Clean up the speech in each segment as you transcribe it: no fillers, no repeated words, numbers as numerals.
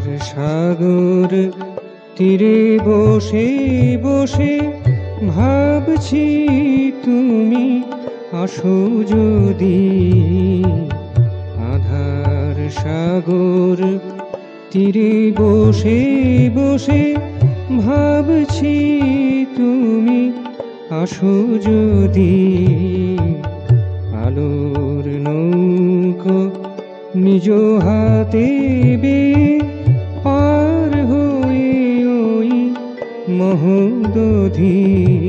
সাগর তীরে বসে বসে ভাবছি তুমি আসো যদি। আধার সাগর তীরে বসে বসে ভাবছি তুমি আসো যদি। আলোর নৌকো নিজ হাতে বে পার হয়ে ওই মহোদধি।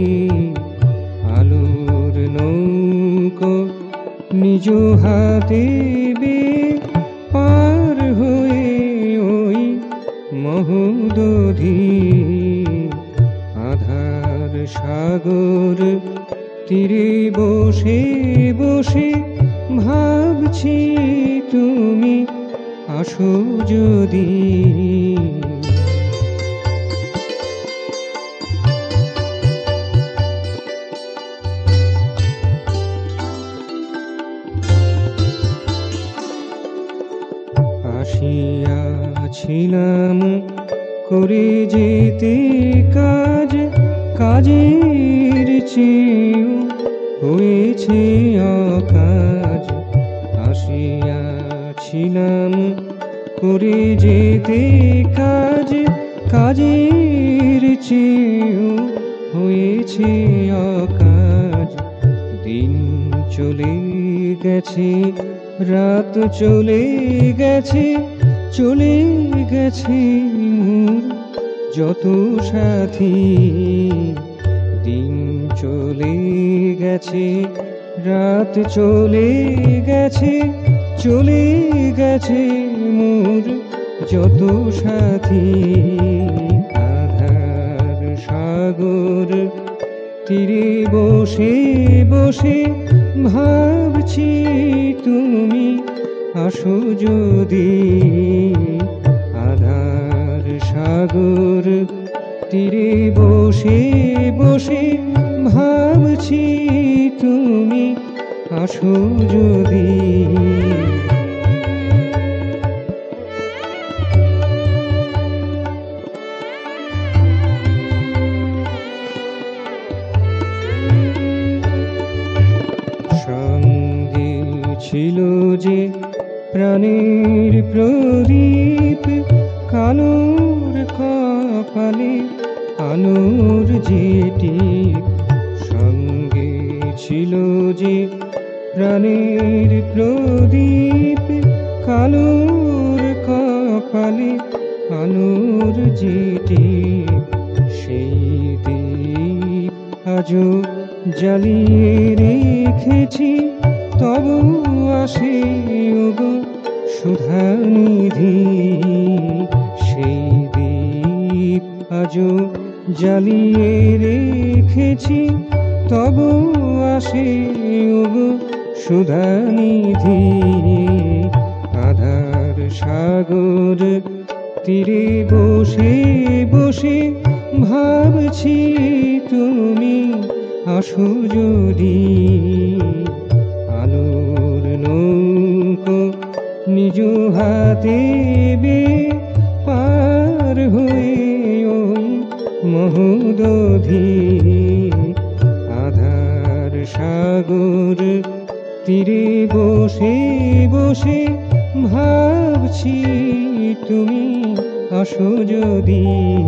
আলোর নৌকো নিজ হাতে বে পার হয়ে ওই মহোদধি। আধার সাগর তীরে বসে বসে ভাবছি তুমি আসো যদি। আসিয়াছিলাম করে যেতে কাজ, কাজের চেয়েও হয়েছে অকাজ। আসিয়াছিলাম করে যেতে কাজ, কাজের চেয়েও হয়েছে অকাজ। দিন চলে গেছে, রাত চলে গেছে, চলে গেছে মোর যত সাথী। দিন চলে গেছে, রাত চলে গেছে, চলে গেছে মোর যত সাথী। আধার সাগর তীরে বসে বসে ভাবছি তুমি আসো যদি। আধার সাগর তীরে বসে বসে ভাবছি তুমি আসো যদি। সঙ্গে ছিল যে প্রাণের প্রদীপ, কালোর কপালে আলোর যেটি। সঙ্গে ছিল যে প্রাণের প্রদীপ, কালোর কপালে আলোর যেটি। সেই দীপ আজও জ্বালিয়ে রেখেছি, তবু আসে ওগো সুধানিধি। সেই দীপ আজও জ্বালিয়ে রেখেছি, তবু আসে ওগো সুধানিধি। আধার সাগর তীরে বসে বসে ভাবছি তুমি আসো যদি। আলোর নৌকো নিজ হাতে বে পার হয়ে ওই মহোদধি। আধার সাগর তীরে বসে বসে ভাবছি তুমি আসো যদি।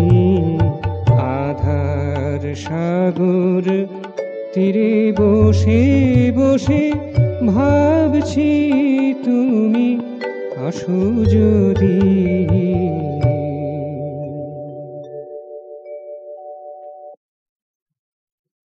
আধার সাগর তীরে বসে বসে ভাবছি তুমি আসো যদি।